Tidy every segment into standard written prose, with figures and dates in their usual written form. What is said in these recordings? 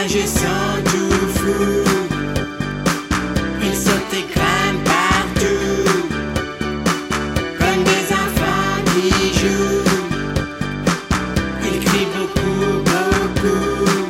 singes sont tout fous. Ils sautent et grimpent partout, comme des enfants qui jouent. Ils crient beaucoup, beaucoup.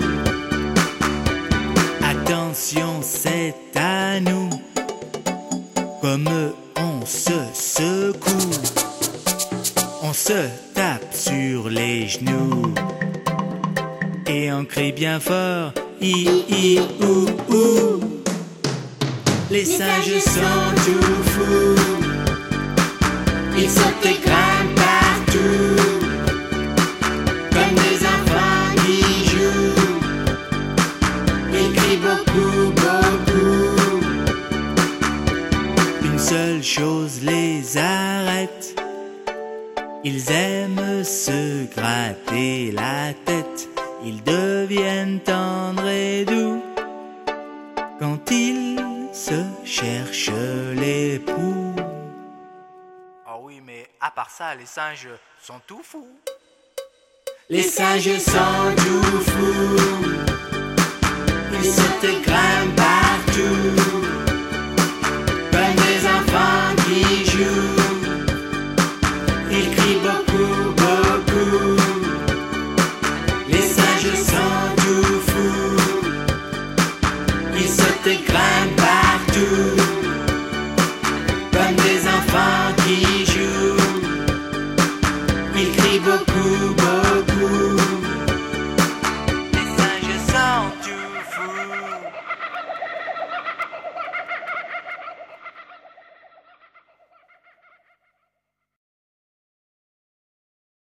Attention, c'est à nous. Comme on se secoue, on se tape sur les genoux et on crie bien fort, i, ou, ou. Les singes sont tout fous, ils sautent et grimpent partout, comme des enfants qui jouent. Ils crient beaucoup, beaucoup. Une seule chose les arrête, ils aiment se gratter la tête. Ils deviennent tendres et doux quand ils se cherchent l'époux. Ah oui, mais à part ça, les singes sont tout fous. Les singes sont tout fous, ils sautent et grimpent partout, comme des enfants qui jouent. Ils crient beaucoup, beaucoup. Les singes sont tout fous, ils sautent et grimpent partout, comme des enfants qui jouent. Ils crient beaucoup, beaucoup.